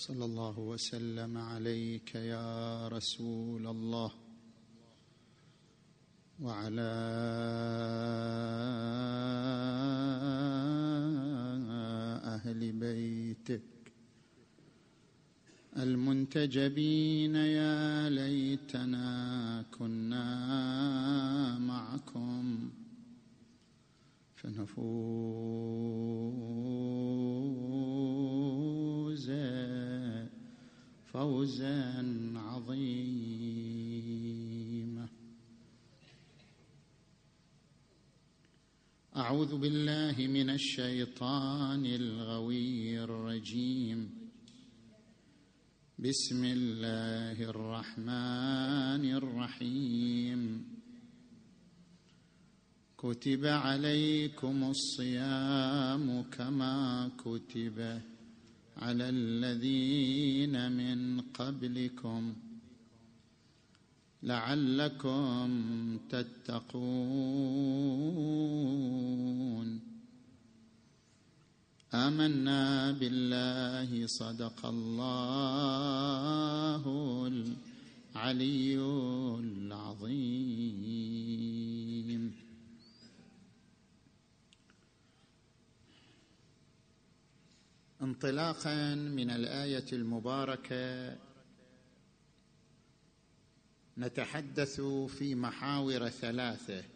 صلى الله وسلم عليك يا رسول الله وعلى أهل بيتك المنتجبين. يا ليتنا كنا معكم فنفوز فوزا عظيما. أعوذ بالله من الشيطان الغوي الرجيم. بسم الله الرحمن الرحيم. كتب عليكم الصيام كما كتب على الذين من قبلكم لعلكم تتقون. آمنا بالله صدق الله العلي العظيم. انطلاقا من الآية المباركة نتحدث في محاور ثلاثة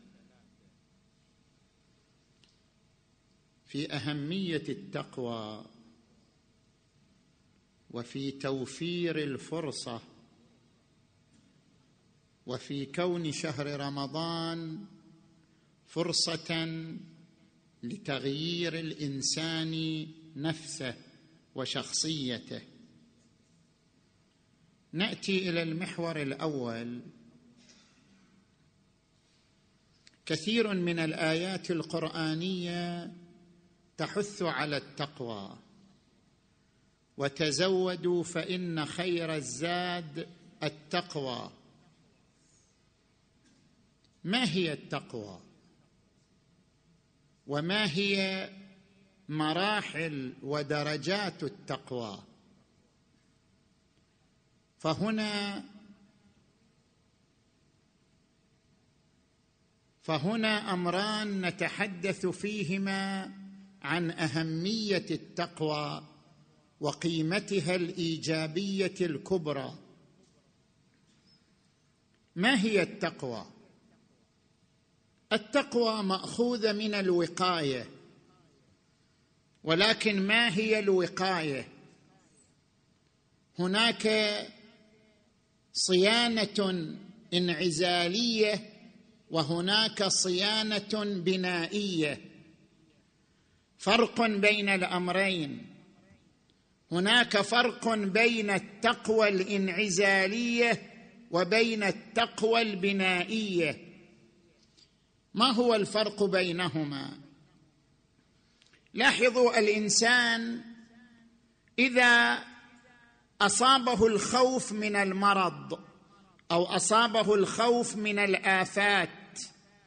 في أهمية التقوى وفي توفير الفرصة وفي كون شهر رمضان فرصة لتغيير الإنسان نفسه وشخصيته. نأتي إلى المحور الأول. كثير من الآيات القرآنية تحث على التقوى، وتزودوا فإن خير الزاد التقوى. ما هي التقوى؟ وما هي مراحل ودرجات التقوى؟ فهنا أمران نتحدث فيهما عن أهمية التقوى وقيمتها الإيجابية الكبرى. ما هي التقوى؟ التقوى مأخوذة من الوقاية، ولكن ما هي الوقاية؟ هناك صيانة انعزالية وهناك صيانة بنائية. فرق بين الأمرين. هناك فرق بين التقوى الانعزالية وبين التقوى البنائية. ما هو الفرق بينهما؟ لاحظوا، الإنسان إذا أصابه الخوف من المرض أو أصابه الخوف من الآفات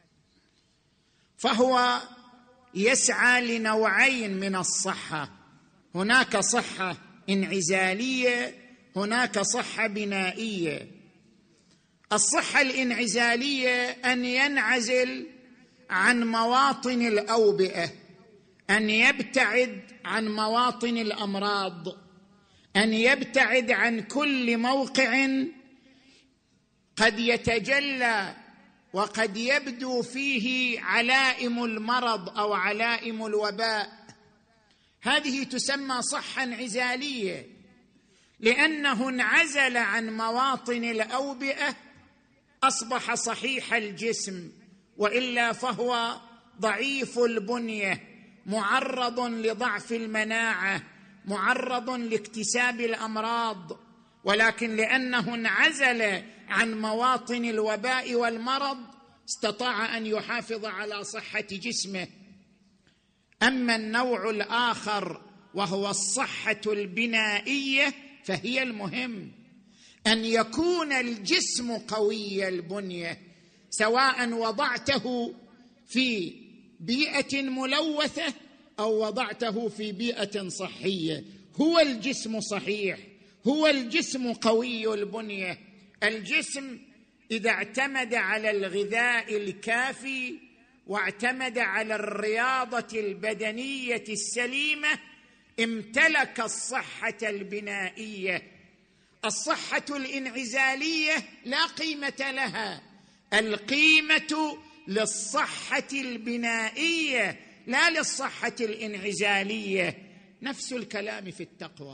فهو يسعى لنوعين من الصحة. هناك صحة انعزالية، هناك صحة بنائية. الصحة الانعزالية أن ينعزل عن مواطن الأوبئة، أن يبتعد عن مواطن الأمراض، أن يبتعد عن كل موقع قد يتجلى وقد يبدو فيه علائم المرض أو علائم الوباء. هذه تسمى صحة انعزالية، لأنه انعزل عن مواطن الأوبئة أصبح صحيح الجسم، وإلا فهو ضعيف البنية، معرض لضعف المناعة، معرض لاكتساب الأمراض. ولكن لأنه انعزل عن مواطن الوباء والمرض استطاع أن يحافظ على صحة جسمه. أما النوع الآخر وهو الصحة البنائية فهي المهم، أن يكون الجسم قوي البنية، سواء وضعته في بيئة ملوثة أو وضعته في بيئة صحية، هو الجسم صحيح هو الجسم قوي البنية. الجسم إذا اعتمد على الغذاء الكافي واعتمد على الرياضة البدنية السليمة امتلك الصحة البنائية. الصحة الانعزالية لا قيمة لها، القيمة للصحة البنائية لا للصحة الانعزالية. نفس الكلام في التقوى.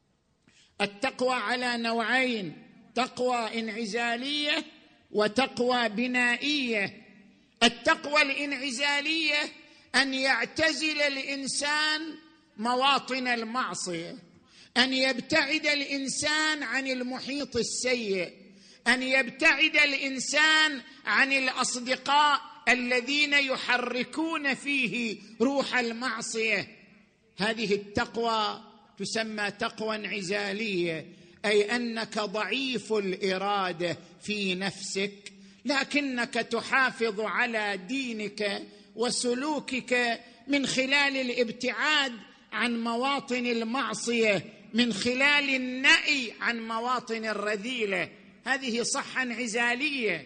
التقوى على نوعين: تقوى انعزالية وتقوى بنائية. التقوى الانعزالية أن يعتزل الإنسان مواطن المعصية، أن يبتعد الإنسان عن المحيط السيء، أن يبتعد الإنسان عن الأصدقاء الذين يحركون فيه روح المعصية. هذه التقوى تسمى تقوى انعزالية، أي أنك ضعيف الإرادة في نفسك، لكنك تحافظ على دينك وسلوكك من خلال الابتعاد عن مواطن المعصية، من خلال النأي عن مواطن الرذيلة. هذه صحة انعزالية.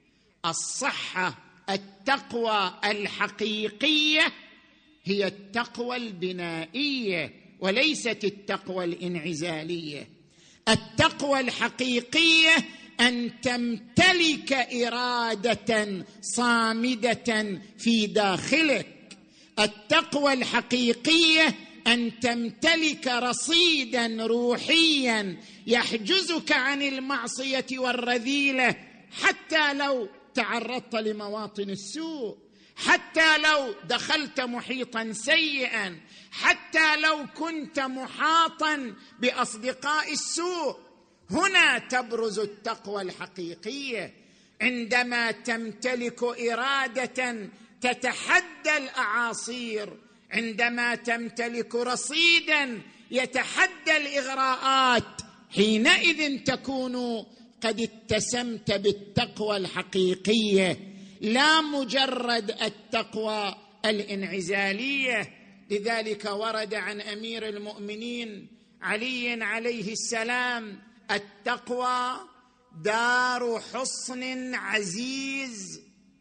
الصحة التقوى الحقيقية هي التقوى البنائية وليست التقوى الانعزالية. التقوى الحقيقية أن تمتلك إرادة صامدة في داخلك. التقوى الحقيقية أن تمتلك رصيدا روحيا يحجزك عن المعصية والرذيلة، حتى لو تعرضت لمواطن السوء، حتى لو دخلت محيطا سيئا، حتى لو كنت محاطا بأصدقاء السوء. هنا تبرز التقوى الحقيقية، عندما تمتلك إرادة تتحدى الأعاصير، عندما تمتلك رصيدا يتحدى الإغراءات، حينئذ تكون قد اتسمت بالتقوى الحقيقية، لا مجرد التقوى الانعزالية. لذلك ورد عن أمير المؤمنين علي عليه السلام: التقوى دار حصن عزيز،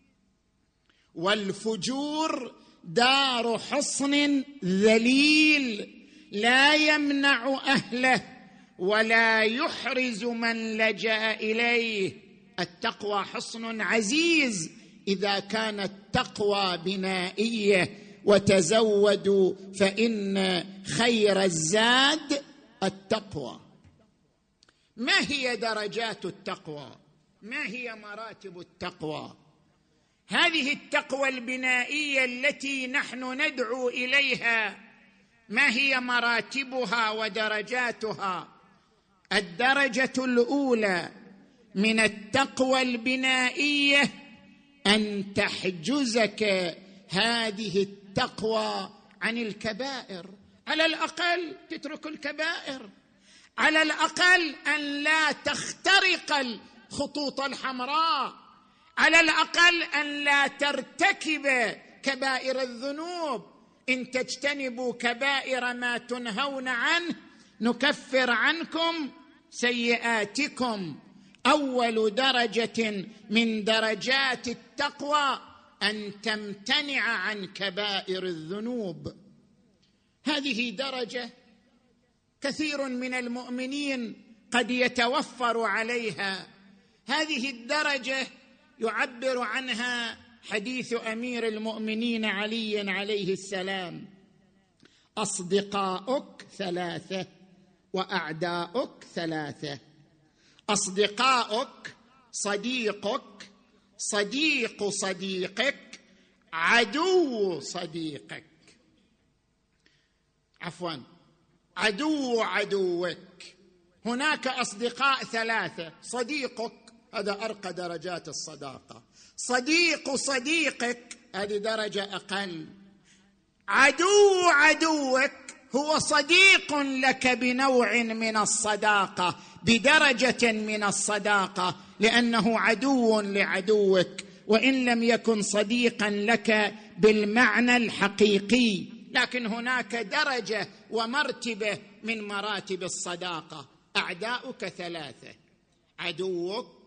والفجور دار حصن ذليل، لا يمنع أهله ولا يحرز من لجأ إليه. التقوى حصن عزيز إذا كانت تقوى بنائية. وتزودوا فإن خير الزاد التقوى. ما هي درجات التقوى؟ ما هي مراتب التقوى؟ هذه التقوى البنائية التي نحن ندعو إليها، ما هي مراتبها ودرجاتها؟ الدرجة الأولى من التقوى البنائية أن تحجزك هذه التقوى عن الكبائر. على الأقل تترك الكبائر، على الأقل أن لا تخترق الخطوط الحمراء، على الأقل أن لا ترتكب كبائر الذنوب. إن تجتنبوا كبائر ما تنهون عنه نكفر عنكم سيئاتكم. أول درجة من درجات التقوى أن تمتنع عن كبائر الذنوب. هذه درجة كثير من المؤمنين قد يتوفر عليها. هذه الدرجة يعبر عنها حديث أمير المؤمنين علي عليه السلام: أصدقاؤك ثلاثة وأعداؤك ثلاثة. أصدقاؤك صديقك، صديق صديقك، عدو صديقك. عدو عدوك. هناك أصدقاء ثلاثة: صديقك هذا أرقى درجات الصداقة، صديق صديقك هذه درجة أقل، عدو عدوك هو صديق لك بنوع من الصداقة، بدرجة من الصداقة، لأنه عدو لعدوك وإن لم يكن صديقا لك بالمعنى الحقيقي، لكن هناك درجة ومرتبة من مراتب الصداقة. أعداؤك ثلاثة: عدوك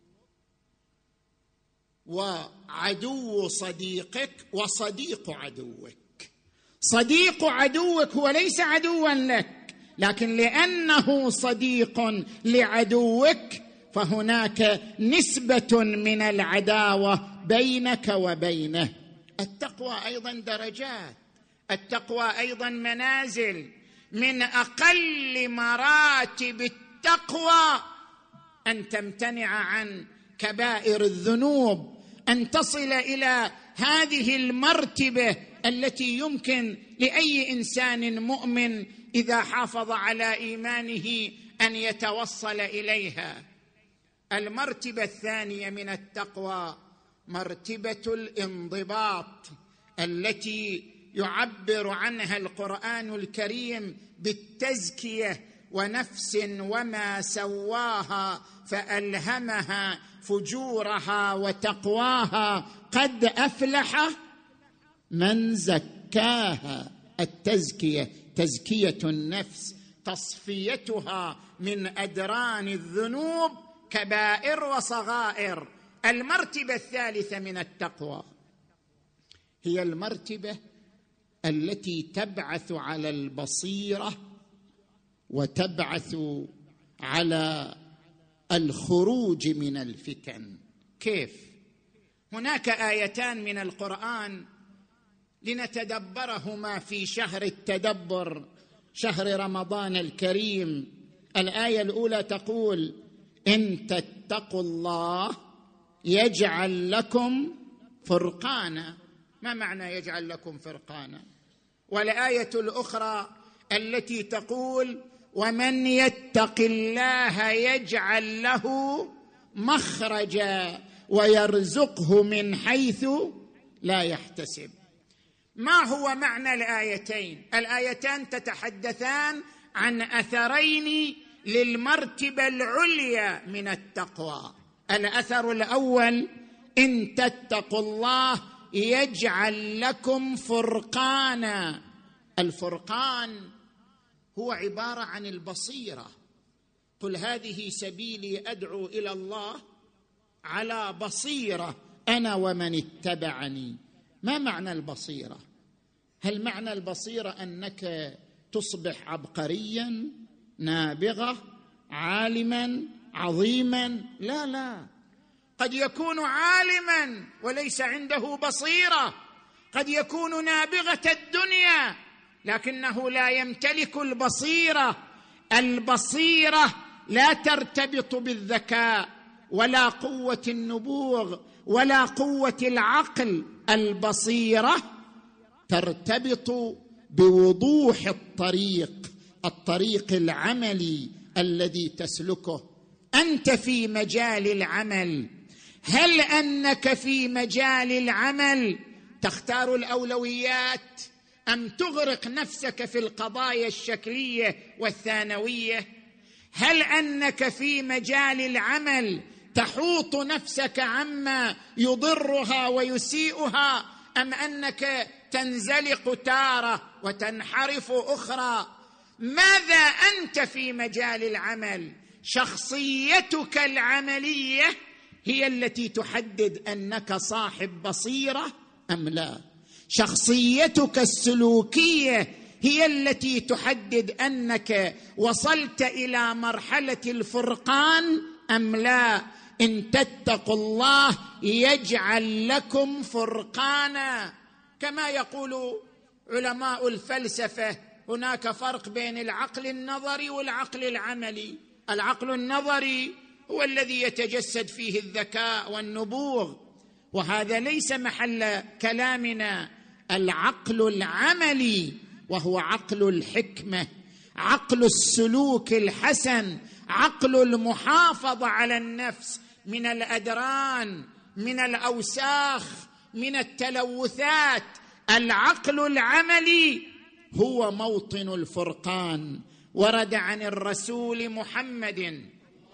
وعدو صديقك وصديق عدوك. صديق عدوك هو ليس عدوا لك، لكن لأنه صديق لعدوك فهناك نسبة من العداوة بينك وبينه. التقوى أيضا درجات، التقوى أيضا منازل. من أقل مراتب التقوى أن تمتنع عن كبائر الذنوب، أن تصل إلى هذه المرتبة التي يمكن لأي إنسان مؤمن إذا حافظ على إيمانه أن يتوصل إليها. المرتبة الثانية من التقوى مرتبة الانضباط، التي يعبر عنها القرآن الكريم بالتزكية: ونفس وما سواها فألهمها فجورها وتقواها قد أفلح من زكاها. التزكية تزكية النفس، تصفيتها من أدران الذنوب كبائر وصغائر. المرتبة الثالثة من التقوى هي المرتبة التي تبعث على البصيرة وتبعث على الخروج من الفتن. كيف؟ هناك آيتان من القرآن لنتدبرهما في شهر التدبر، شهر رمضان الكريم. الآية الأولى تقول: إن تتقوا الله يجعل لكم فرقانا. ما معنى يجعل لكم فرقانا؟ والآية الأخرى التي تقول: ومن يتق الله يجعل له مخرجا ويرزقه من حيث لا يحتسب. ما هو معنى الآيتين؟ الآيتان تتحدثان عن أثرين للمرتبة العليا من التقوى. الأثر الأول: إن تتقوا الله يجعل لكم فرقانا. الفرقان هو عبارة عن البصيرة. قل هذه سبيلي أدعو إلى الله على بصيرة أنا ومن اتبعني. ما معنى البصيرة؟ هل معنى البصيرة أنك تصبح عبقريا نابغة عالما عظيما؟ لا لا، قد يكون عالما وليس عنده بصيرة، قد يكون نابغة الدنيا لكنه لا يمتلك البصيرة. البصيرة لا ترتبط بالذكاء ولا قوة النبوغ ولا قوة العقل. البصيرة ترتبط بوضوح الطريق العملي الذي تسلكه. أنت في مجال العمل، هل أنك في مجال العمل تختار الأولويات أم تغرق نفسك في القضايا الشكلية والثانوية؟ هل أنك في مجال العمل تحوط نفسك عما يضرها ويسيئها، أم أنك تنزلق تارة وتنحرف أخرى؟ ماذا أنت في مجال العمل؟ شخصيتك العملية هي التي تحدد أنك صاحب بصيرة أم لا. شخصيتك السلوكية هي التي تحدد أنك وصلت إلى مرحلة الفرقان أم لا. إن تتقوا الله يجعل لكم فرقانا. كما يقول علماء الفلسفة هناك فرق بين العقل النظري والعقل العملي. العقل النظري هو الذي يتجسد فيه الذكاء والنبوغ، وهذا ليس محل كلامنا. العقل العملي وهو عقل الحكمة، عقل السلوك الحسن، عقل المحافظة على النفس من الأدران، من الأوساخ، من التلوثات. العقل العملي هو موطن الفرقان. ورد عن الرسول محمد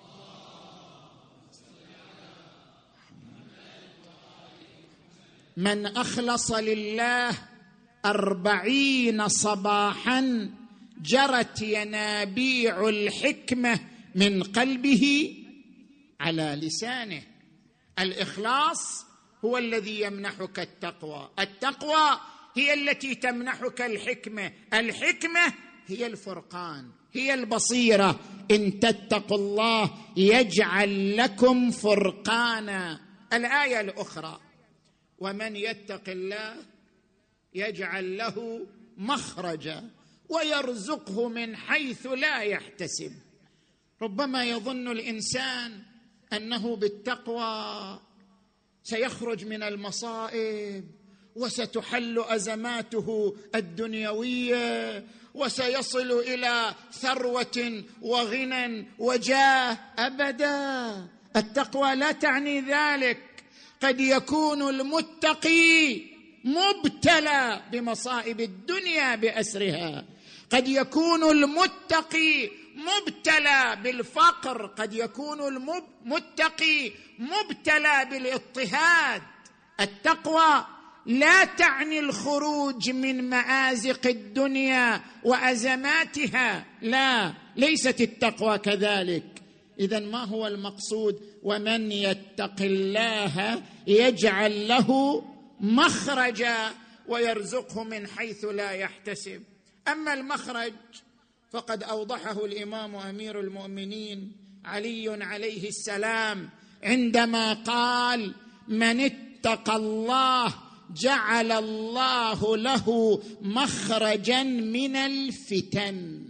من أخلص لله 40 صباحا جرت ينابيع الحكمة من قلبه على لسانه. الإخلاص هو الذي يمنحك التقوى، التقوى هي التي تمنحك الحكمة، الحكمة هي الفرقان، هي البصيرة. إن تتقوا الله يجعل لكم فرقانا. الآية الأخرى: ومن يتق الله يجعل له مخرجا ويرزقه من حيث لا يحتسب. ربما يظن الإنسان أنه بالتقوى سيخرج من المصائب وستحل أزماته الدنيوية وسيصل إلى ثروة وغنى وجاه. أبدا، التقوى لا تعني ذلك. قد يكون المتقي مبتلى بمصائب الدنيا بأسرها، قد يكون المتقي مبتلى بالفقر، قد يكون المتقي مبتلى بالاضطهاد. التقوى لا تعني الخروج من مآزق الدنيا وأزماتها، لا، ليست التقوى كذلك. إذن ما هو المقصود؟ ومن يتق الله يجعل له مخرجا ويرزقه من حيث لا يحتسب. أما المخرج فقد أوضحه الإمام أمير المؤمنين علي عليه السلام عندما قال: من اتقى الله جعل الله له مخرجا من الفتن.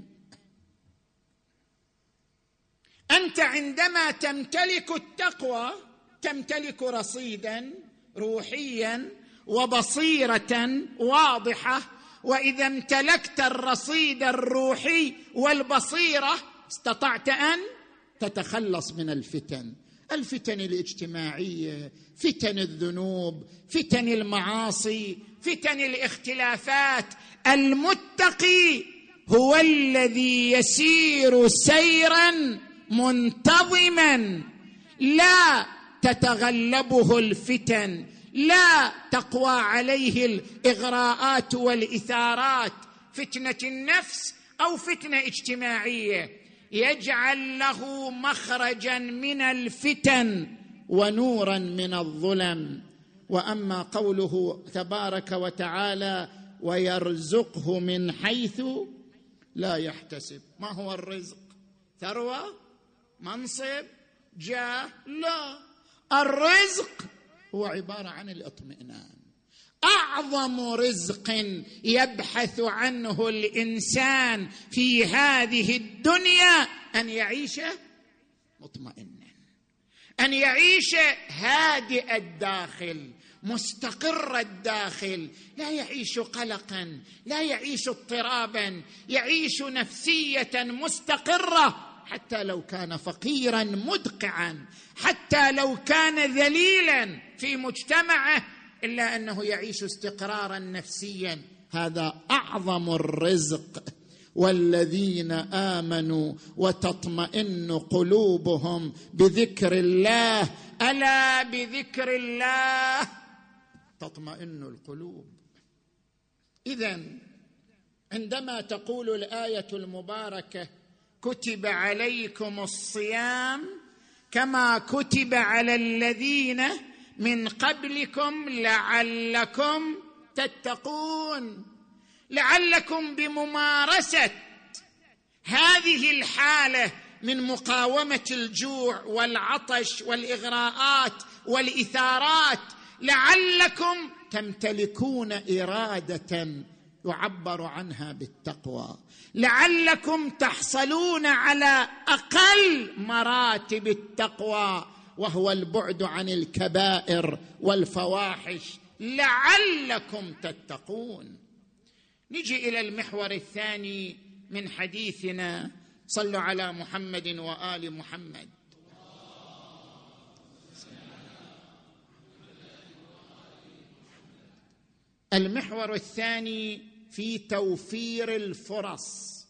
أنت عندما تمتلك التقوى تمتلك رصيدا روحيا وبصيرة واضحة، وإذا امتلكت الرصيد الروحي والبصيرة استطعت أن تتخلص من الفتن، الفتن الاجتماعية، فتن الذنوب، فتن المعاصي، فتن الاختلافات. المتقي هو الذي يسير سيرا منتظما، لا تتغلبه الفتن، لا تقوى عليه الإغراءات والإثارات، فتنة النفس أو فتنة اجتماعية. يجعل له مخرجا من الفتن ونورا من الظلم. وأما قوله تبارك وتعالى: ويرزقه من حيث لا يحتسب. ما هو الرزق؟ ثروة؟ منصب؟ جاه؟ لا، الرزق هو عبارة عن الاطمئنان. أعظم رزق يبحث عنه الإنسان في هذه الدنيا أن يعيش مطمئنا، أن يعيش هادئ الداخل، مستقر الداخل، لا يعيش قلقا، لا يعيش اضطرابا، يعيش نفسية مستقرة، حتى لو كان فقيرا مدقعا، حتى لو كان ذليلا في مجتمعه، إلا أنه يعيش استقرارا نفسيا. هذا أعظم الرزق. والذين آمنوا وتطمئن قلوبهم بذكر الله، ألا بذكر الله تطمئن القلوب. إذن عندما تقول الآية المباركة: كتب عليكم الصيام كما كتب على الذين من قبلكم لعلكم تتقون، لعلكم بممارسة هذه الحالة من مقاومة الجوع والعطش والإغراءات والإثارات، لعلكم تمتلكون إرادة يعبر عنها بالتقوى، لعلكم تحصلون على أقل مراتب التقوى، وهو البعد عن الكبائر والفواحش، لعلكم تتقون. نجي إلى المحور الثاني من حديثنا. صلوا على محمد وآل محمد. المحور الثاني في توفير الفرص.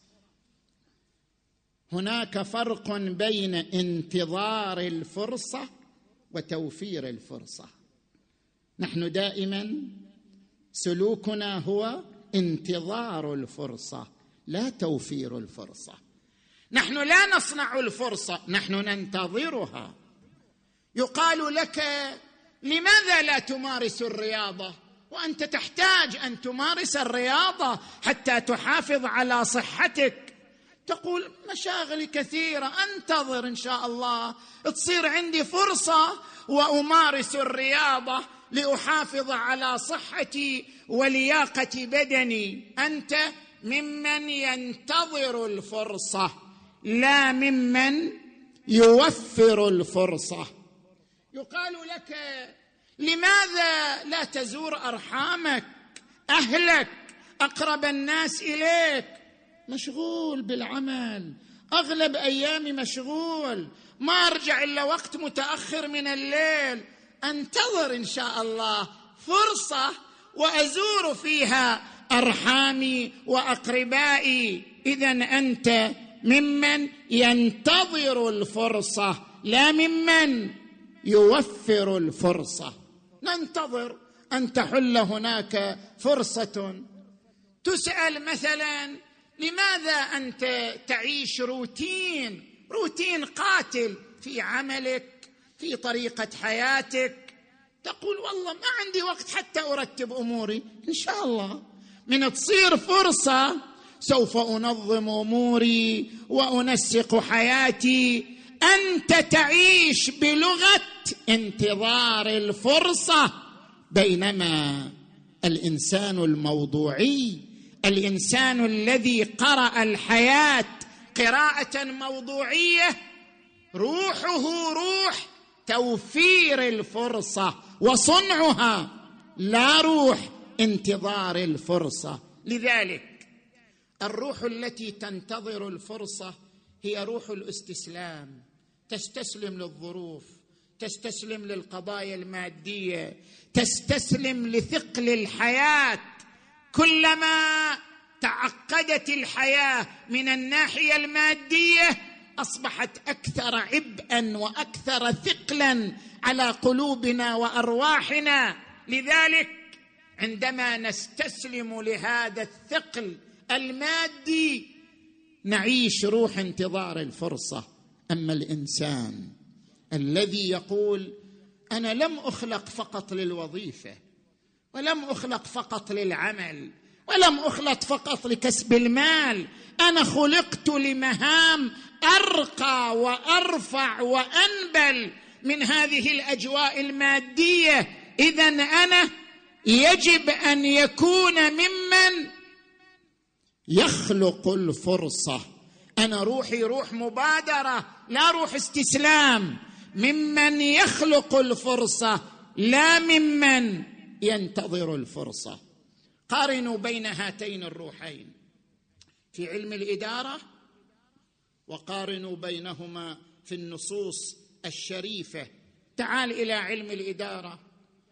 هناك فرق بين انتظار الفرصة وتوفير الفرصة. نحن دائما سلوكنا هو انتظار الفرصة، لا توفير الفرصة. نحن لا نصنع الفرصة، نحن ننتظرها. يقال لك لماذا لا تمارس الرياضة وأنت تحتاج أن تمارس الرياضة حتى تحافظ على صحتك؟ تقول مشاغلي كثيرة، أنتظر إن شاء الله تصير عندي فرصة وأمارس الرياضة لأحافظ على صحتي ولياقة بدني. أنت ممن ينتظر الفرصة لا ممن يوفر الفرصة. يقال لك لماذا لا تزور أرحامك، أهلك، أقرب الناس إليك؟ مشغول بالعمل، أغلب أيامي مشغول، ما أرجع إلا وقت متأخر من الليل. أنتظر إن شاء الله فرصة وأزور فيها أرحامي وأقربائي. إذن أنت ممن ينتظر الفرصة لا ممن يوفر الفرصة. ننتظر أن تحل هناك فرصة. تسأل مثلا لماذا أنت تعيش روتين قاتل في عملك، في طريقة حياتك؟ تقول والله ما عندي وقت حتى أرتب أموري. إن شاء الله من تصير فرصة سوف أنظم أموري وأنسق حياتي. أنت تعيش بلغة انتظار الفرصة، بينما الإنسان الموضوعي، الإنسان الذي قرأ الحياة قراءة موضوعية، روحه روح توفير الفرصة وصنعها، لا روح انتظار الفرصة. لذلك الروح التي تنتظر الفرصة هي روح الاستسلام، تستسلم للظروف، تستسلم للقضايا المادية، تستسلم لثقل الحياة. كلما تعقدت الحياة من الناحية المادية أصبحت أكثر عبئا وأكثر ثقلا على قلوبنا وأرواحنا. لذلك عندما نستسلم لهذا الثقل المادي نعيش روح انتظار الفرصة. أما الإنسان الذي يقول أنا لم أخلق فقط للوظيفة، ولم أخلق فقط للعمل، ولم أخلق فقط لكسب المال، أنا خلقت لمهام أرقى وأرفع وأنبل من هذه الأجواء المادية. إذن أنا يجب أن يكون ممن يخلق الفرصة. أنا روحي روح مبادرة لا روح استسلام، ممن يخلق الفرصة لا ممن ينتظر الفرصة. قارنوا بين هاتين الروحين في علم الإدارة، وقارنوا بينهما في النصوص الشريفة. تعال إلى علم الإدارة.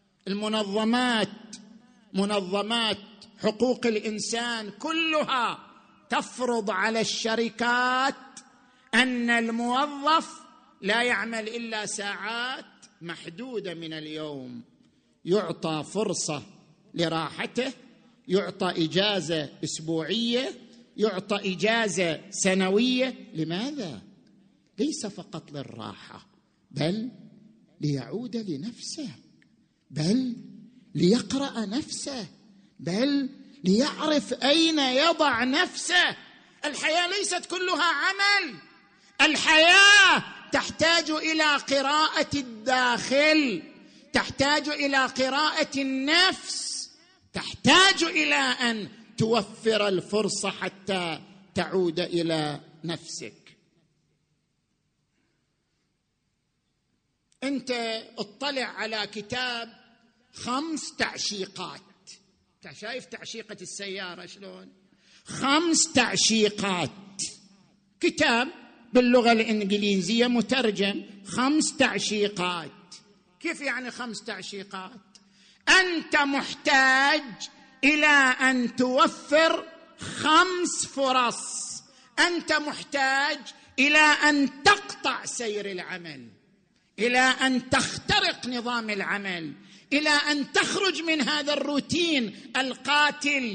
منظمات حقوق الإنسان كلها تفرض على الشركات أن الموظف لا يعمل إلا ساعات محدودة من اليوم، يعطى فرصة لراحته، يعطى إجازة أسبوعية، يعطى إجازة سنوية. لماذا؟ ليس فقط للراحة، بل ليعود لنفسه، بل ليقرأ نفسه، بل ليعرف أين يضع نفسه. الحياة ليست كلها عمل، الحياة تحتاج إلى قراءة الداخل، تحتاج إلى قراءة النفس، تحتاج إلى أن توفر الفرصة حتى تعود إلى نفسك. أنت اطلع على كتاب 5 تعشيقات. شايف تعشيقة السيارة شلون؟ 5 تعشيقات، كتاب باللغة الإنجليزية مترجم 5 تعشيقات. كيف يعني 5 تعشيقات؟ أنت محتاج إلى أن توفر 5 فرص. أنت محتاج إلى أن تقطع سير العمل، إلى أن تخترق نظام العمل، إلى أن تخرج من هذا الروتين القاتل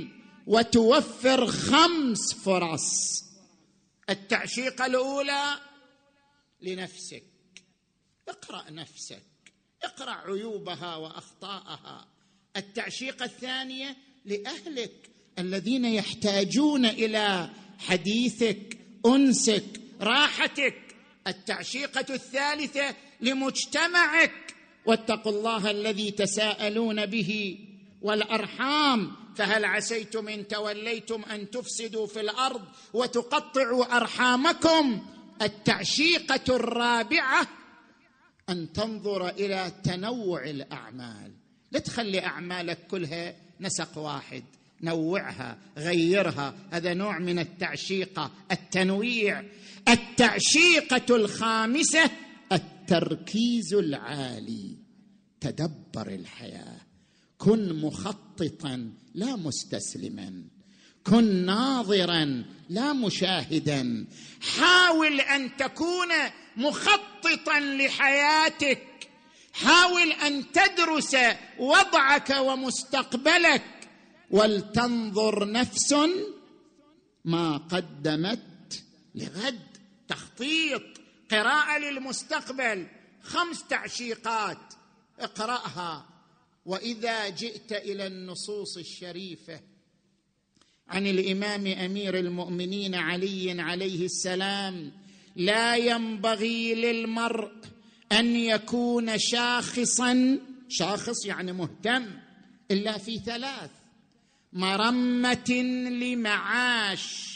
وتوفر 5 فرص. التعشيقة الأولى لنفسك، اقرأ نفسك، اقرأ عيوبها وأخطائها. التعشيقة الثانية لأهلك الذين يحتاجون إلى حديثك، أنسك، راحتك. التعشيقة الثالثة لمجتمعك، واتقوا الله الذي تساءلون به والأرحام، فهل عسيتم إن توليتم أن تفسدوا في الأرض وتقطعوا أرحامكم. التعشيقة الرابعة أن تنظر إلى تنوع الأعمال، لا تخلي أعمالك كلها نسق واحد، نوعها، غيرها. هذا نوع من التعشيقة، التنويع. التعشيقة الخامسة التركيز العالي. تدبر الحياة، كن مخططا لا مستسلما، كن ناظرا لا مشاهدا. حاول أن تكون مخططا لحياتك، حاول أن تدرس وضعك ومستقبلك، ولتنظر نفس ما قدمت لغد. تخطيط، قراءة للمستقبل. 5 تعشيقات اقرأها. وإذا جئت إلى النصوص الشريفة عن الإمام أمير المؤمنين علي عليه السلام، لا ينبغي للمرء أن يكون شاخصا، شاخص يعني مهتم، إلا في 3: مرمة لمعاش،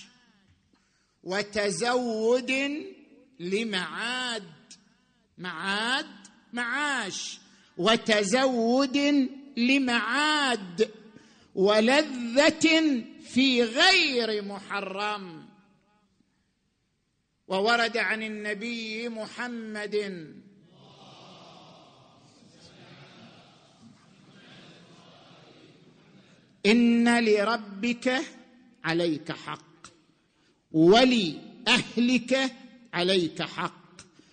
وتزود لمعاد، معاش، وتزود لمعاد، ولذة في غير محرم. وورد عن النبي محمد إن لربك عليك حق، ولأهلك عليك حق،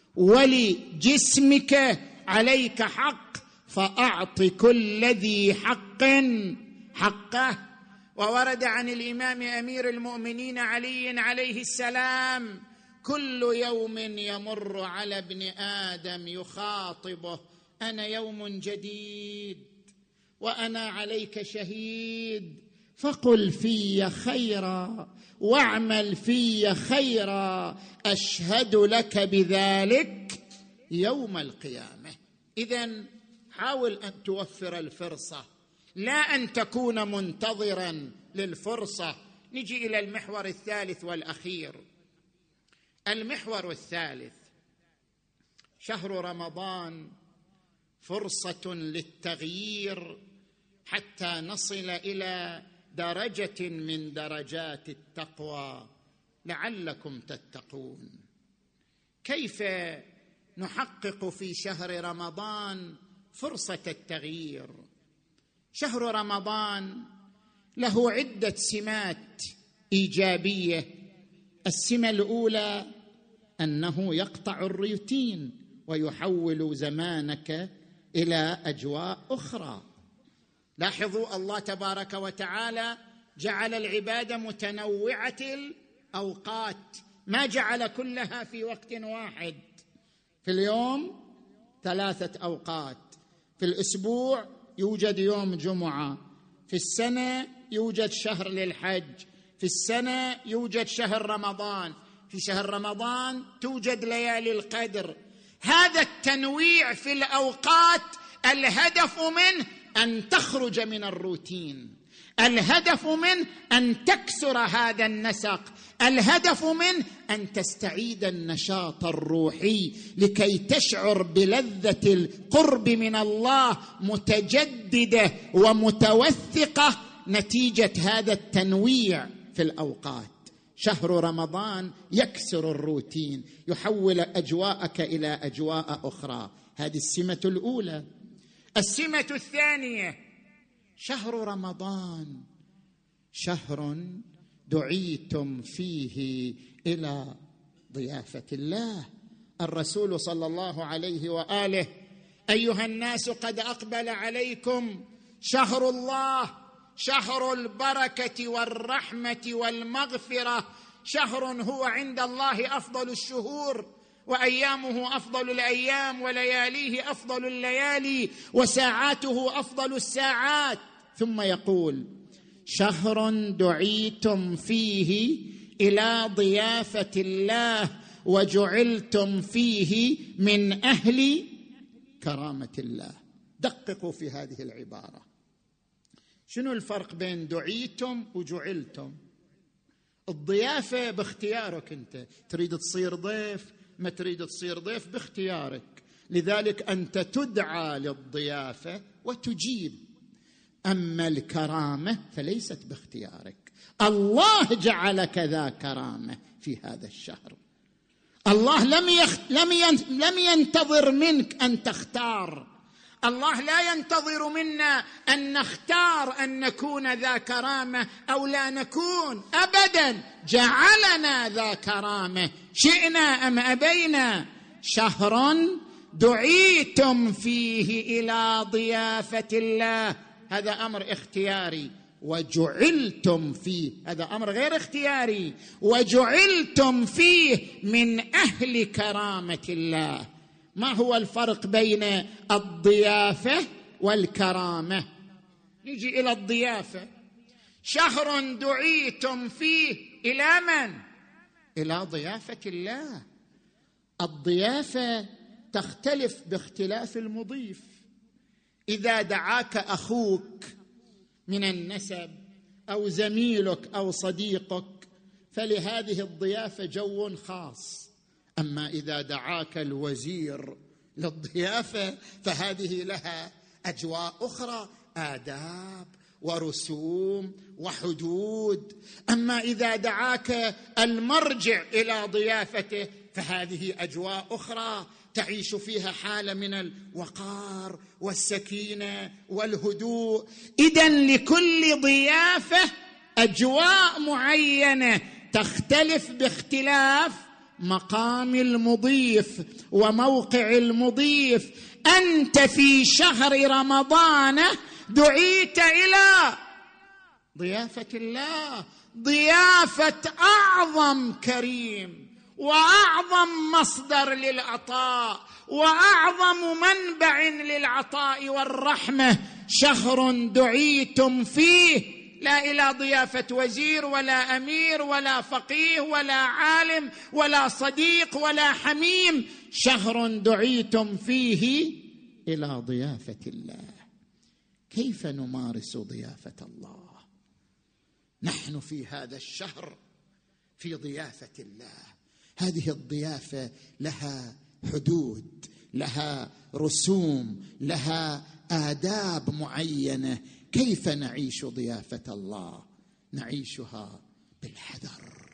ولجسمك عليك حق، فأعط كل ذي حق حقه. وورد عن الإمام أمير المؤمنين علي عليه السلام: كل يوم يمر على ابن آدم يخاطبه: أنا يوم جديد وأنا عليك شهيد، فقل في خيرا واعمل في خيرا، أشهد لك بذلك يوم القيامة. إذن حاول أن توفر الفرصة، لا أن تكون منتظرا للفرصة. نجي إلى المحور الثالث والأخير. المحور الثالث: شهر رمضان فرصة للتغيير حتى نصل إلى درجة من درجات التقوى لعلكم تتقون. كيف نحقق في شهر رمضان فرصة التغيير؟ شهر رمضان له عدة سمات إيجابية. السمة الأولى أنه يقطع الروتين ويحول زمانك إلى أجواء أخرى. لاحظوا الله تبارك وتعالى جعل العبادة متنوعة الأوقات، ما جعل كلها في وقت واحد. في اليوم 3 أوقات، في الأسبوع يوجد يوم جمعة، في السنة يوجد شهر للحج، في السنة يوجد شهر رمضان، في شهر رمضان توجد ليالي القدر. هذا التنويع في الأوقات الهدف منه أن تخرج من الروتين، الهدف منه أن تكسر هذا النسق، الهدف منه أن تستعيد النشاط الروحي لكي تشعر بلذة القرب من الله متجددة ومتوثقة نتيجة هذا التنويع في الأوقات. شهر رمضان يكسر الروتين، يحول أجواءك إلى أجواء أخرى. هذه السمة الأولى. السمة الثانية: شهر رمضان شهر دعيتم فيه إلى ضيافة الله. الرسول صلى الله عليه وآله: أيها الناس قد أقبل عليكم شهر الله شهر البركه والرحمه والمغفره، شهر هو عند الله افضل الشهور، وايامه افضل الايام، ولياليه افضل الليالي، وساعاته افضل الساعات. ثم يقول: شهر دعيتم فيه الى ضيافه الله وجعلتم فيه من اهل كرامه الله. دققوا في هذه العباره. شنو الفرق بين دعيتم وجعلتم؟ الضيافه باختيارك، انت تريد تصير ضيف، ما تريد تصير ضيف باختيارك، لذلك انت تدعى للضيافه وتجيب. اما الكرامه فليست باختيارك، الله جعلك ذا كرامه في هذا الشهر. الله لم ينتظر منك ان تختار، الله لا ينتظر منا ان نختار ان نكون ذا كرامه او لا نكون، ابدا، جعلنا ذا كرامه شئنا ام ابينا. شهر دعيتم فيه الى ضيافه الله، هذا امر اختياري، وجعلتم فيه، هذا امر غير اختياري، وجعلتم فيه من اهل كرامه الله. ما هو الفرق بين الضيافه والكرامه؟ نجي الى الضيافه. شهر دعيتم فيه الى من؟ الى ضيافه الله. الضيافه تختلف باختلاف المضيف. اذا دعاك اخوك من النسب او زميلك او صديقك فلهذه الضيافه جو خاص، اما اذا دعاك الوزير للضيافه فهذه لها اجواء اخرى، آداب ورسوم وحدود. اما اذا دعاك المرجع الى ضيافته فهذه اجواء اخرى تعيش فيها حاله من الوقار والسكينه والهدوء. اذن لكل ضيافه اجواء معينه تختلف باختلاف مقام المضيف وموقع المضيف. انت في شهر رمضان دعيت الى ضيافه الله، ضيافه اعظم كريم واعظم مصدر للعطاء واعظم منبع للعطاء والرحمه. شهر دعيتم فيه لا الى ضيافه وزير ولا امير ولا فقيه ولا عالم ولا صديق ولا حميم، شهر دعيتم فيه الى ضيافه الله. كيف نمارس ضيافه الله؟ نحن في هذا الشهر في ضيافه الله. هذه الضيافه لها حدود، لها رسوم، لها آداب معينه. كيف نعيش ضيافه الله؟ نعيشها بالحذر،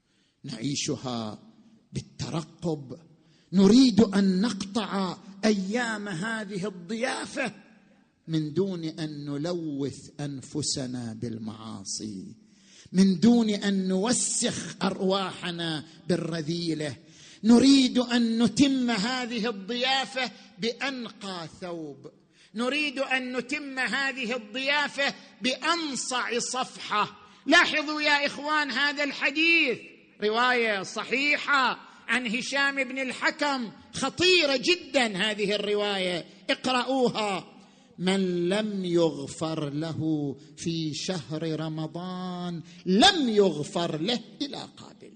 نعيشها بالترقب. نريد ان نقطع ايام هذه الضيافه من دون ان نلوث انفسنا بالمعاصي، من دون ان نوسخ ارواحنا بالرذيله. نريد ان نتم هذه الضيافه بانقى ثوب، نريد ان نتم هذه الضيافه بانصع صفحه. لاحظوا يا اخوان هذا الحديث روايه صحيحه عن هشام بن الحكم، خطيره جدا هذه الروايه، اقرأوها. من لم يغفر له في شهر رمضان لم يغفر له إلى قابل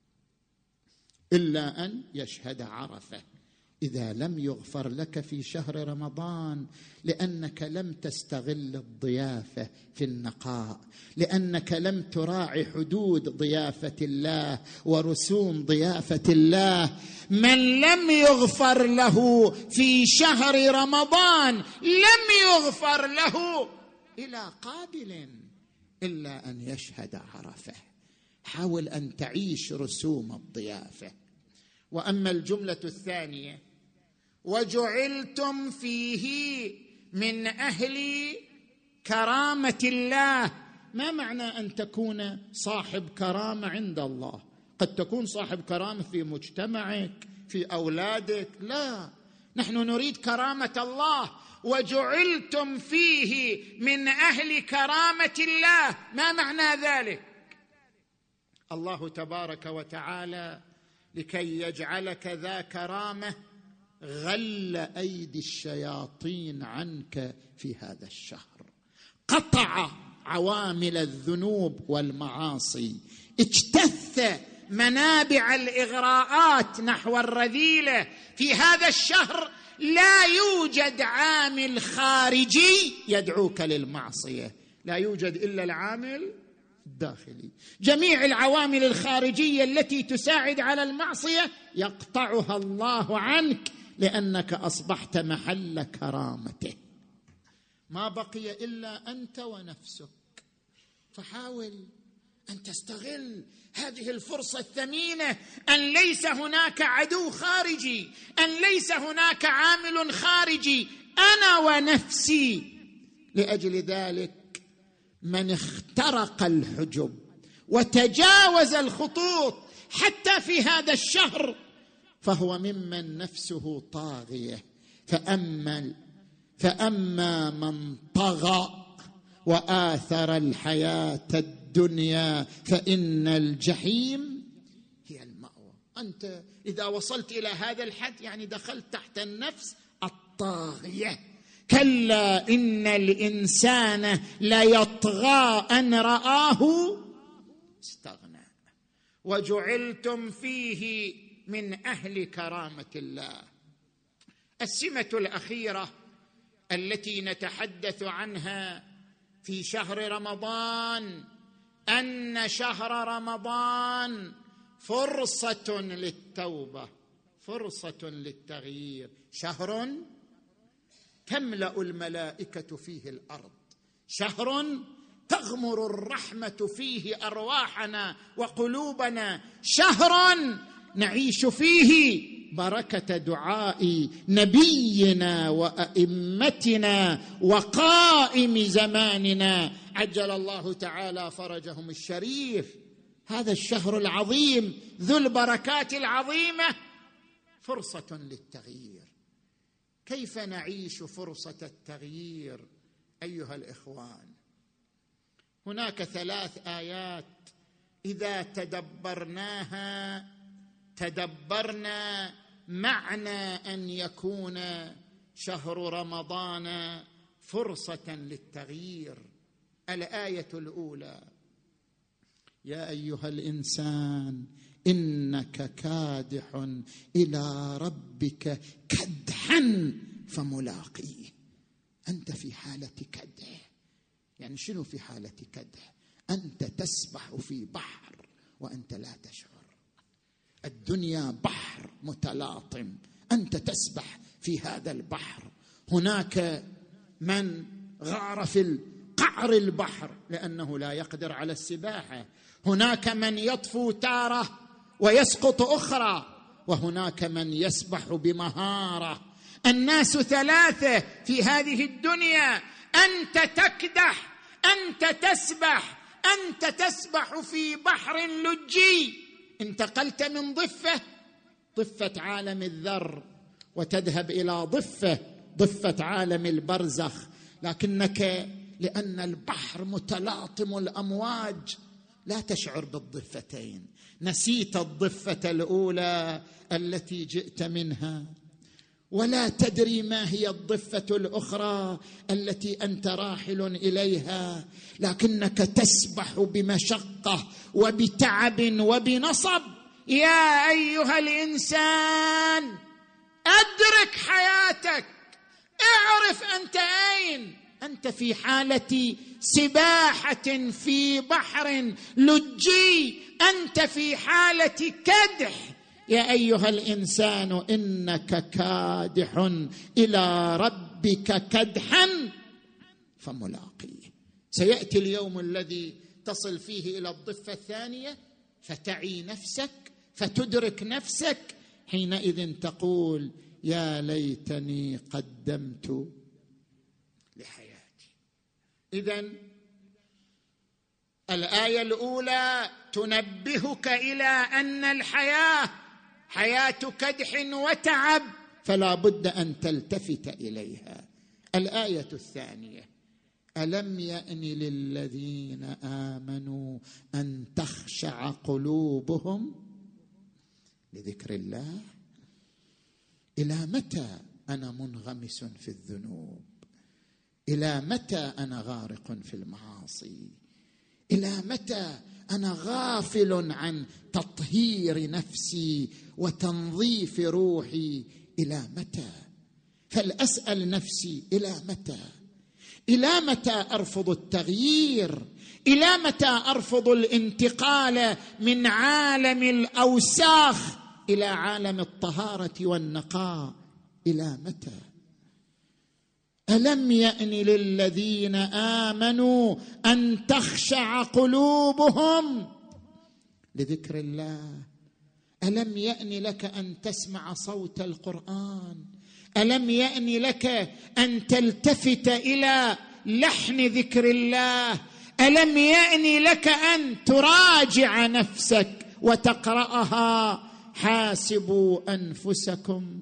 إلا أن يشهد عرفة. إذا لم يغفر لك في شهر رمضان لأنك لم تستغل الضيافة في النقاء، لأنك لم تراعي حدود ضيافة الله ورسوم ضيافة الله. من لم يغفر له في شهر رمضان لم يغفر له إلى قابل إلا أن يشهد عرفة. حاول أن تعيش رسوم الضيافة. وأما الجملة الثانية: وجعلتم فيه من أهل كرامة الله. ما معنى أن تكون صاحب كرامة عند الله؟ قد تكون صاحب كرامة في مجتمعك، في أولادك، لا، نحن نريد كرامة الله. وجعلتم فيه من أهل كرامة الله. ما معنى ذلك؟ الله تبارك وتعالى لكي يجعلك ذا كرامة غل أيدي الشياطين عنك في هذا الشهر، قطع عوامل الذنوب والمعاصي، اجتث منابع الإغراءات نحو الرذيلة. في هذا الشهر لا يوجد عامل خارجي يدعوك للمعصية، لا يوجد إلا العامل الداخلي. جميع العوامل الخارجية التي تساعد على المعصية يقطعها الله عنك، لأنك أصبحت محل كرامته. ما بقي إلا أنت ونفسك. فحاول أن تستغل هذه الفرصة الثمينة، أن ليس هناك عدو خارجي، أن ليس هناك عامل خارجي، أنا ونفسي. لأجل ذلك من اخترق الحجب وتجاوز الخطوط حتى في هذا الشهر فهو ممن نفسه طاغية. فأما من طغى وآثر الحياة الدنيا فإن الجحيم هي المأوى. أنت إذا وصلت إلى هذا الحد يعني دخلت تحت النفس الطاغية. كلا إن الإنسان ليطغى أن رآه استغنى. وجعلتم فيه من أهل كرامة الله. السمة الأخيرة التي نتحدث عنها في شهر رمضان أن شهر رمضان فرصة للتوبة، فرصة للتغيير، شهر تملأ الملائكة فيه الأرض، شهر تغمر الرحمة فيه أرواحنا وقلوبنا، شهر نعيش فيه بركة دعاء نبينا وأئمتنا وقائم زماننا عجل الله تعالى فرجهم الشريف. هذا الشهر العظيم ذو البركات العظيمة فرصة للتغيير. كيف نعيش فرصة التغيير أيها الإخوان؟ هناك 3 آيات إذا تدبرناها تدبرنا معنى أن يكون شهر رمضان فرصة للتغيير. الآية الأولى: يا أيها الإنسان إنك كادح إلى ربك كدحا فملاقيه. أنت في حالة كدح. يعني شنو في حالة كدح؟ أنت تسبح في بحر وأنت لا تشعر. الدنيا بحر متلاطم، أنت تسبح في هذا البحر. هناك من غار في قعر البحر لأنه لا يقدر على السباحة، هناك من يطفو تارة ويسقط أخرى، وهناك من يسبح بمهارة. الناس 3 في هذه الدنيا: أنت تكدح، أنت تسبح، أنت تسبح في بحر لجي. انتقلت من ضفة عالم الذر وتذهب إلى ضفة عالم البرزخ، لكنك لأن البحر متلاطم الأمواج لا تشعر بالضفتين، نسيت الضفة الأولى التي جئت منها ولا تدري ما هي الضفة الأخرى التي أنت راحل إليها، لكنك تسبح بمشقة وبتعب وبنصب. يا أيها الإنسان أدرك حياتك، اعرف أنت أين. أنت في حالة سباحة في بحر لجي، أنت في حالة كدح. يا أيها الإنسان إنك كادح إلى ربك كدحا فملاقيه. سيأتي اليوم الذي تصل فيه إلى الضفة الثانية فتعي نفسك، فتدرك نفسك، حينئذ تقول: يا ليتني قدمت لحياتي. إذن الآية الأولى تنبهك إلى أن الحياة حياة كدح وتعب، فلا بد أن تلتفت إليها. الآية الثانية: ألم يأن للذين آمنوا أن تخشع قلوبهم لذكر الله؟ إلى متى أنا منغمس في الذنوب؟ إلى متى أنا غارق في المعاصي؟ إلى متى أنا غافل عن تطهير نفسي وتنظيف روحي؟ إلى متى؟ فلأسأل نفسي: إلى متى؟ إلى متى أرفض التغيير؟ إلى متى أرفض الانتقال من عالم الأوساخ إلى عالم الطهارة والنقاء؟ إلى متى؟ ألم يأن للذين آمنوا أن تخشع قلوبهم لذكر الله؟ ألم يأن لك أن تسمع صوت القرآن؟ ألم يأن لك أن تلتفت إلى لحن ذكر الله؟ ألم يأن لك أن تراجع نفسك وتقرأها: حاسبوا أنفسكم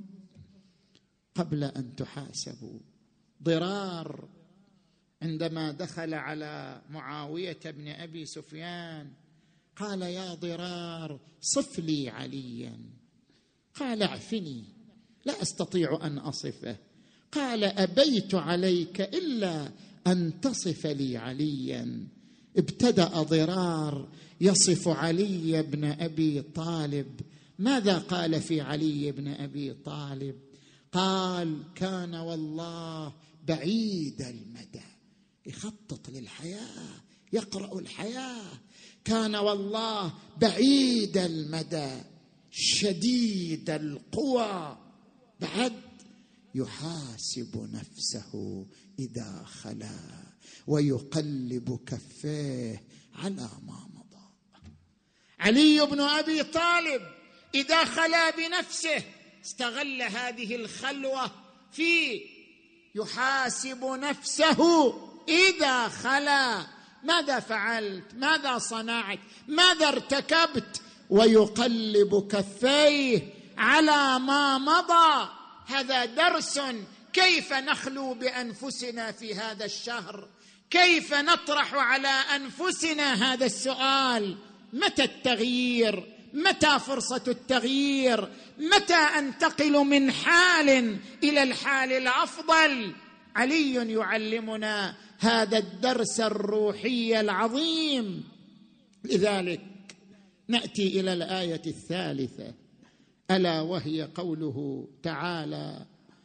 قبل أن تحاسبوا. ضرار عندما دخل على معاوية بن أبي سفيان قال: يا ضرار صف لي عليا. قال: اعفني، لا أستطيع أن أصفه. قال: أبيت عليك إلا أن تصف لي عليا. ابتدأ ضرار يصف علي بن أبي طالب. ماذا قال في علي بن أبي طالب؟ قال: كان والله بعيد المدى، يخطط للحياة، يقرأ الحياة. كان والله بعيد المدى شديد القوى، بعد يحاسب نفسه إذا خلا ويقلب كفيه على ما مضى. علي بن أبي طالب إذا خلا بنفسه استغل هذه الخلوة في يحاسب نفسه إذا خلا: ماذا فعلت؟ ماذا صنعت؟ ماذا ارتكبت؟ ويقلب كفيه على ما مضى. هذا درس كيف نخلو بأنفسنا في هذا الشهر، كيف نطرح على أنفسنا هذا السؤال: متى التغيير؟ متى فرصة التغيير؟ متى أنتقل من حال إلى الحال الأفضل؟ علي يعلمنا هذا الدرس الروحي العظيم. لذلك نأتي إلى الآية الثالثة، ألا وهي قوله تعالى: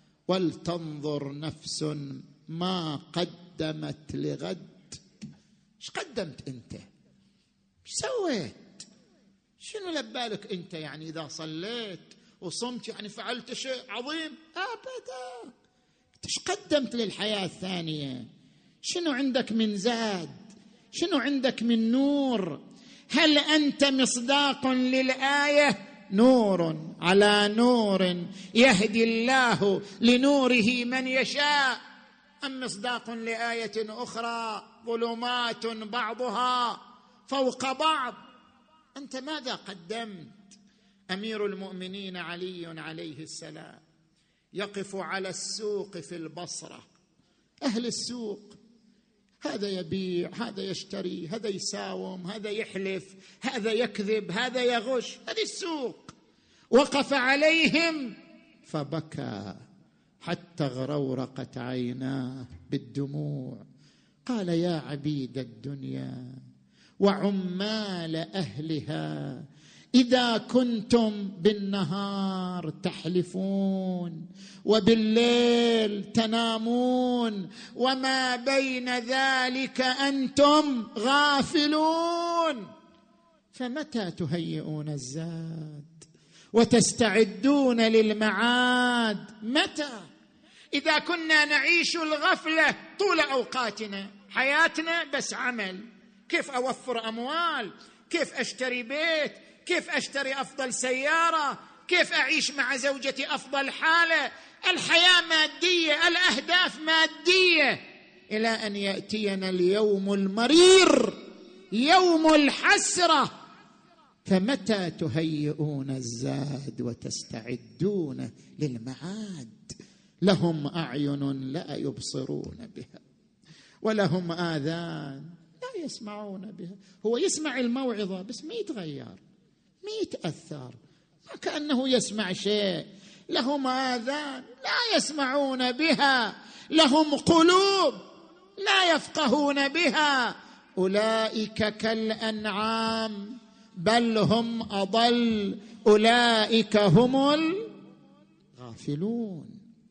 ولتنظر نفس ما قدمت لغد. ايش قدمت انت؟ ايش سويت؟ شنو لبالك انت؟ يعني اذا صليت وصمت يعني فعلت شيء عظيم؟ ابدا. ايش قدمت للحياة الثانية؟ شنو عندك من زاد؟ شنو عندك من نور؟ هل أنت مصداق للآية؟ نور على نور يهدي الله لنوره من يشاء، أم مصداق لآية أخرى ظلمات بعضها فوق بعض؟ أنت ماذا قدمت؟ أمير المؤمنين علي عليه السلام يقف على السوق في البصرة. أهل السوق، هذا يبيع، هذا يشتري، هذا يساوم، هذا يحلف، هذا يكذب، هذا يغش، هذه السوق. وقف عليهم فبكى حتى غرورقت عيناه بالدموع. قال: يا عبيد الدنيا وعمال أهلها، إذا كنتم بالنهار تحلفون وبالليل تنامون وما بين ذلك أنتم غافلون، فمتى تهيئون الزاد وتستعدون للمعاد؟ متى؟ إذا كنا نعيش الغفلة طول أوقاتنا، حياتنا بس عمل، كيف أوفر أموال، كيف أشتري بيت، كيف أشتري أفضل سيارة، كيف أعيش مع زوجتي أفضل حالة. الحياة مادية، الأهداف مادية، إلى أن يأتينا اليوم المرير، يوم الحسرة. فمتى تهيئون الزاد وتستعدون للمعاد؟ لهم أعين لا يبصرون بها ولهم آذان لا يسمعون بها. هو يسمع الموعظة بس ما يتغير، ما يتأثر، ما كأنه يسمع شيء. لهم آذان لا يسمعون بها، لهم قلوب لا يفقهون بها، أولئك كالأنعام بل هم أضل، أولئك هم الغافلون.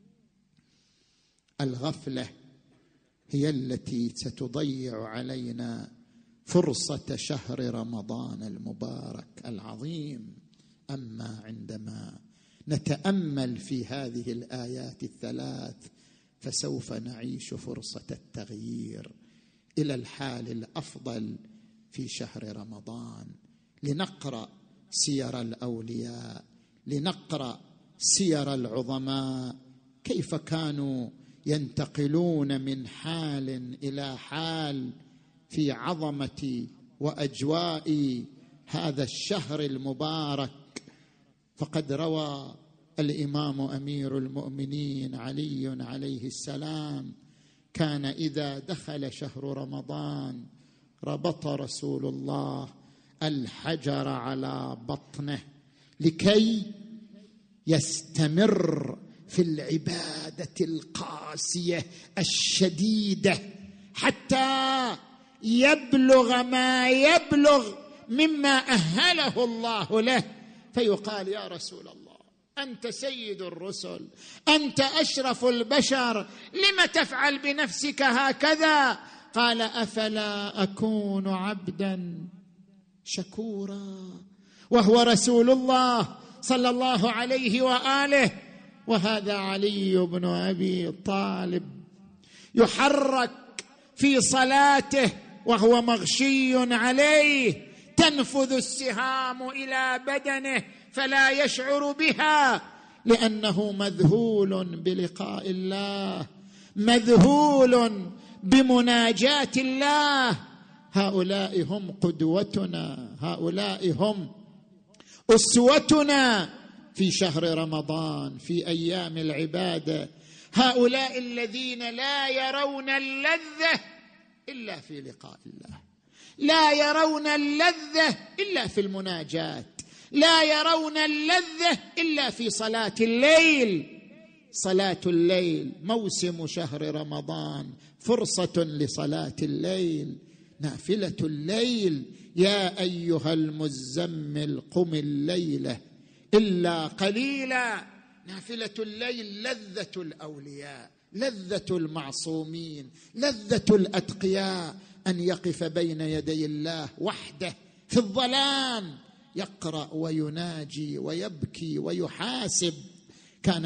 الغفلة هي التي ستضيع علينا فرصة شهر رمضان المبارك العظيم. أما عندما نتأمل في هذه الآيات الثلاث فسوف نعيش فرصة التغيير إلى الحال الأفضل في شهر رمضان. لنقرأ سير الأولياء، لنقرأ سير العظماء، كيف كانوا ينتقلون من حال إلى حال في عظمة وأجواء هذا الشهر المبارك. فقد روى الإمام أمير المؤمنين علي عليه السلام كان إذا دخل شهر رمضان ربط رسول الله الحجر على بطنه لكي يستمر في العبادة القاسية الشديدة حتى يبلغ ما يبلغ مما أهله الله له، فيقال: يا رسول الله، أنت سيد الرسل، أنت أشرف البشر، لم تفعل بنفسك هكذا؟ قال: أفلا أكون عبدا شكورا. وهو رسول الله صلى الله عليه وآله، وهذا علي بن أبي طالب يحرك في صلاته وهو مغشي عليه، تنفذ السهام إلى بدنه فلا يشعر بها، لأنه مذهول بلقاء الله، مذهول بمناجاة الله. هؤلاء هم قدوتنا، هؤلاء هم أسوتنا في شهر رمضان، في أيام العبادة. هؤلاء الذين لا يرون اللذة إلا في لقاء الله، لا يرون اللذة إلا في المناجاة، لا يرون اللذة إلا في صلاة الليل. صلاة الليل، موسم شهر رمضان فرصة لصلاة الليل، نافلة الليل. يا أيها المزمل قم الليل إلا قليلا. نافلة الليل لذة الأولياء، لذة المعصومين، لذة الأتقياء، أن يقف بين يدي الله وحده في الظلام يقرأ ويناجي ويبكي ويحاسب. كان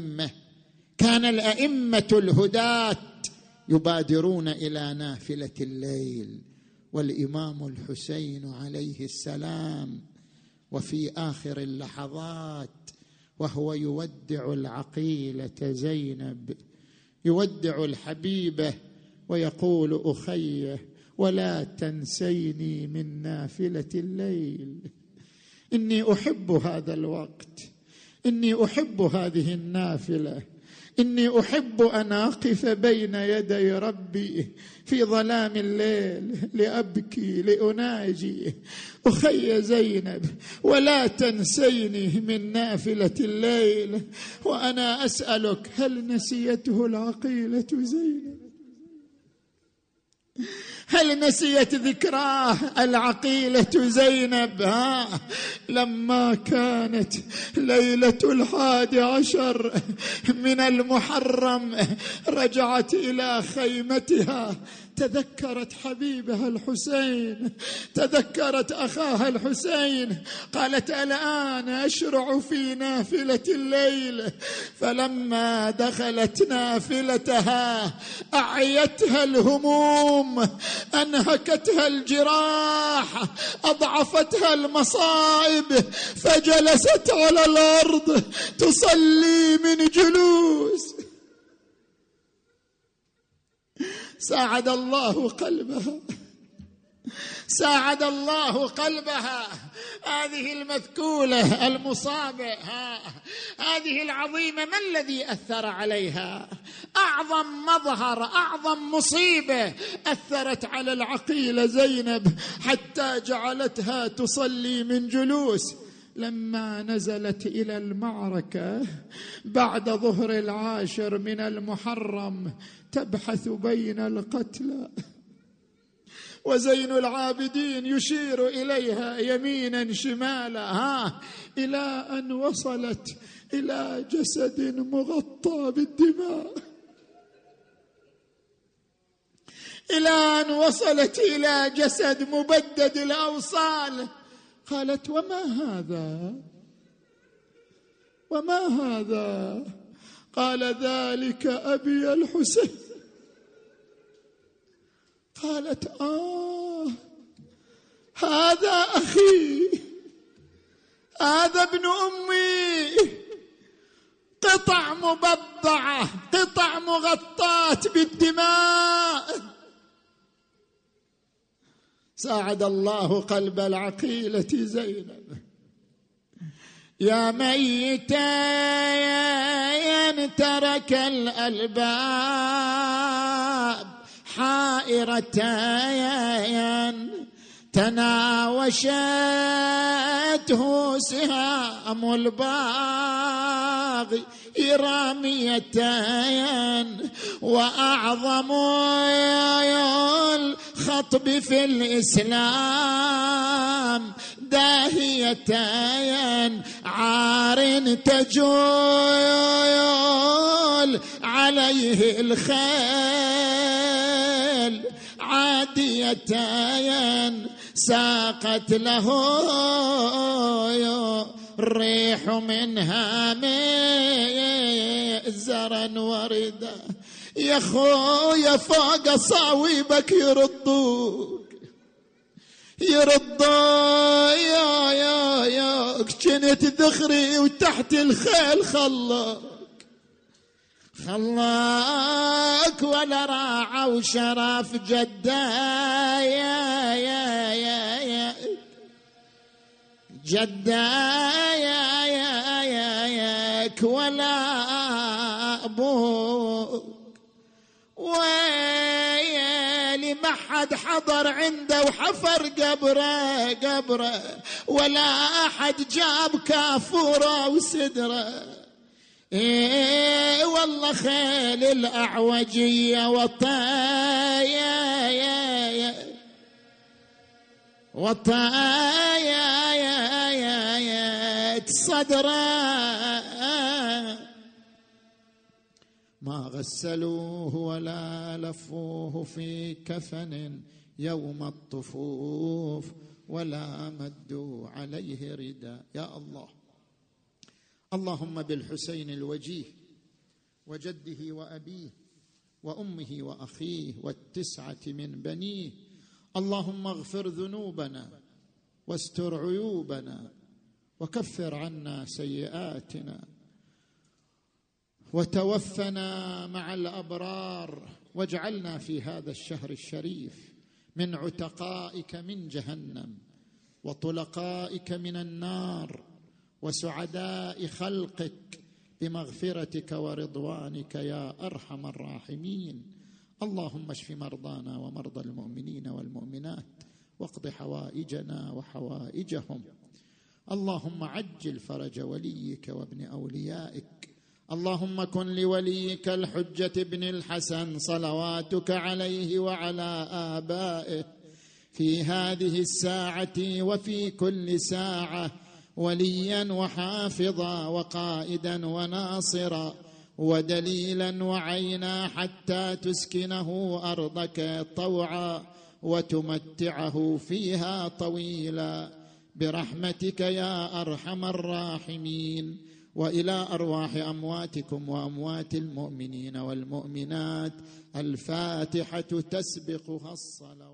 الأئمة الهداة يبادرون إلى نافلة الليل. والإمام الحسين عليه السلام وفي آخر اللحظات وهو يودع العقيلة زينب، يودع الحبيبة ويقول: أخي ولا تنسيني من نافلة الليل، إني أحب هذا الوقت، إني أحب هذه النافلة، إني أحب أن أقف بين يدي ربي في ظلام الليل لأبكي لأناجي. أخي زينب ولا تنسيني من نافلة الليل. وأنا أسألك: هل نسيته العقيلة زينب؟ هل نسيت ذكراه العقيلة زينب؟ لما كانت ليلة 11 من المحرم رجعت إلى خيمتها، تذكرت حبيبها الحسين، تذكرت أخاها الحسين، قالت: الآن أشرع في نافلة الليل. فلما دخلت نافلتها أعيتها الهموم، أنهكتها الجراح، أضعفتها المصائب، فجلست على الأرض تصلي من جلوس. ساعد الله قلبها، ساعد الله قلبها، هذه المذكولة المصابة، هذه العظيمة. ما الذي أثر عليها؟ أعظم مظهر، أعظم مصيبة أثرت على العقيلة زينب حتى جعلتها تصلي من جلوس. لما نزلت إلى المعركة بعد ظهر 10 من المحرم تبحث بين القتلى، وزين العابدين يشير إليها يمينا شمالا، إلى أن وصلت إلى جسد مغطى بالدماء، إلى أن وصلت إلى جسد مبدد الأوصال. قالت: وما هذا؟ وما هذا؟ قال: ذلك أبي الحسين. قالت: هذا أخي، هذا ابن أمي، قطع مبضعة، قطع مغطاة بالدماء. ساعد الله قلب العقيلة زينب. يا ميتا ترك الألباب حائرتين، تناوشته سهام الباغي راميتين، وأعظم الخطب في الإسلام داهيتين، عار تجول عليه الخيل عاديتين، ساقت له الريح منها مزرا وردا. يا خويا فوق صاويبك يردوك يا كنت ذخري وتحت الخيل خلاك ولا راعى وشرف جداياك ولا أبوك، ويلي ما حد حضر عنده وحفر قبره، ولا أحد جاب كافورة وسدره. والله خيل الأعوجية وطايا صدره، ما غسلوه ولا لفوه في كفن يوم الطفوف، ولا مدوا عليه رداء. يا الله، اللهم بالحسين الوجيه وجده وأبيه وأمه وأخيه والتسعة من بنيه، اللهم اغفر ذنوبنا واستر عيوبنا وكفر عنا سيئاتنا وتوفنا مع الأبرار، واجعلنا في هذا الشهر الشريف من عتقائك من جهنم وطلقائك من النار وسعداء خلقك بمغفرتك ورضوانك يا أرحم الراحمين. اللهم اشف مرضانا ومرضى المؤمنين والمؤمنات واقض حوائجنا وحوائجهم. اللهم عجل فرج وليك وابن أوليائك. اللهم كن لوليك الحجة ابن الحسن صلواتك عليه وعلى آبائه في هذه الساعة وفي كل ساعة وليا وحافظا وقائدا وناصرا ودليلا وعينا، حتى تسكنه أرضك طوعا وتمتعه فيها طويلا برحمتك يا أرحم الراحمين. وإلى أرواح أمواتكم وأموات المؤمنين والمؤمنات الفاتحة تسبقها الصلوات.